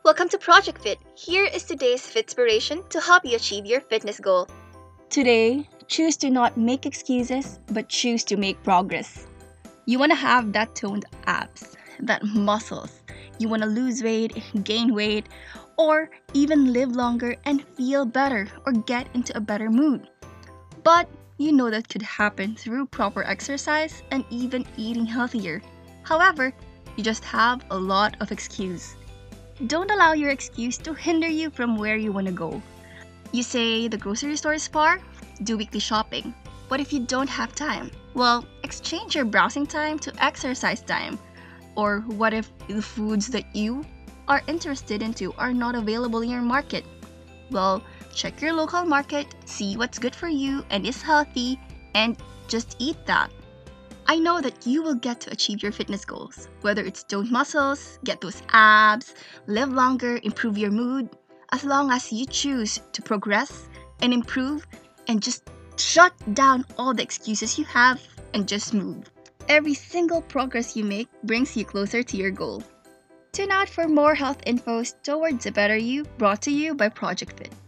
Welcome to Project Fit. Here is today's Fitspiration to help you achieve your fitness goal. Today, choose to not make excuses, but choose to make progress. You want to have that toned abs, that muscles. You want to lose weight, gain weight, or even live longer and feel better or get into a better mood. But you know that could happen through proper exercise and even eating healthier. However, you just have a lot of excuse. Don't allow your excuse to hinder you from where you want to go. You say the grocery store is far? Do weekly shopping. What if you don't have time? Well, exchange your browsing time to exercise time. Or what if the foods that you are interested into are not available in your market? Well, check your local market, see what's good for you and is healthy, and just eat that. I know that you will get to achieve your fitness goals, whether it's toned muscles, get those abs, live longer, improve your mood, as long as you choose to progress and improve and just shut down all the excuses you have and just move. Every single progress you make brings you closer to your goal. Tune out for more health infos towards a better you, brought to you by Project Fit.